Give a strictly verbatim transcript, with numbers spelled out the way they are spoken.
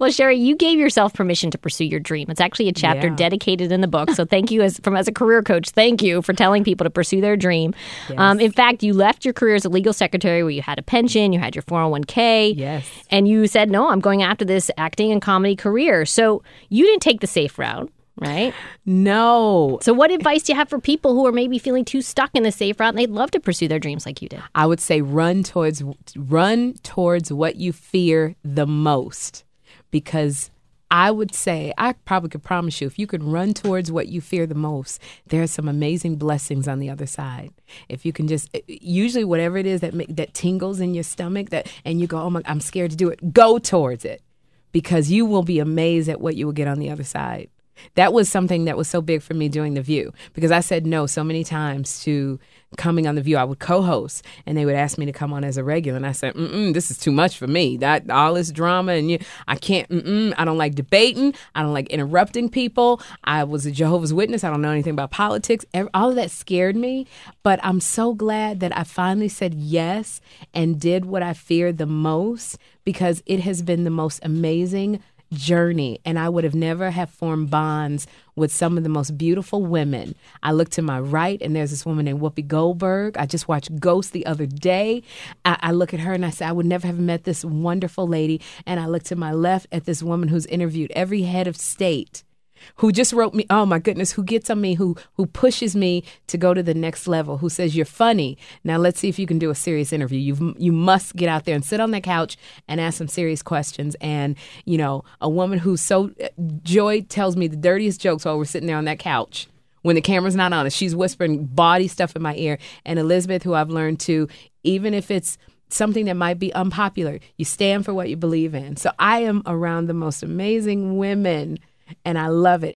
Well, Sherry, you gave yourself permission to pursue your dream. It's actually a chapter Yeah. dedicated in the book. So thank you as from as a career coach. Thank you for telling people to pursue their dream. Yes. Um, in fact, you left your career as a legal secretary where you had a pension, you had your four oh one k. Yes. And you said, no, I'm going after this acting and comedy career. So you didn't take the safe route, right? No. So what advice do you have for people who are maybe feeling too stuck in the safe route and they'd love to pursue their dreams like you did? I would say run towards run towards what you fear the most, because I would say, I probably could promise you, if you could run towards what you fear the most, there are some amazing blessings on the other side. If you can just, usually whatever it is that make, that tingles in your stomach, that and you go, oh my, I'm scared to do it, go towards it, because you will be amazed at what you will get on the other side. That was something that was so big for me doing The View, because I said no so many times to coming on The View. I would co-host and they would ask me to come on as a regular. And I said, mm-mm, this is too much for me. That all this drama and you, I can't, mm-mm, I don't like debating. I don't like interrupting people. I was a Jehovah's Witness. I don't know anything about politics. All of that scared me. But I'm so glad that I finally said yes and did what I feared the most, because it has been the most amazing journey, and I would have never have formed bonds with some of the most beautiful women. I look to my right, and there's this woman named Whoopi Goldberg. I just watched Ghost the other day. I, I look at her and I say, I would never have met this wonderful lady. And I look to my left at this woman who's interviewed every head of state, who just wrote me, oh my goodness, who gets on me, who who pushes me to go to the next level, who says, you're funny. Now let's see if you can do a serious interview. You you must get out there and sit on that couch and ask some serious questions. And, you know, a woman who's so, Joy tells me the dirtiest jokes while we're sitting there on that couch. When the camera's not on us, she's whispering bawdy stuff in my ear. And Elizabeth, who I've learned to, even if it's something that might be unpopular, you stand for what you believe in. So I am around the most amazing women, and I love it.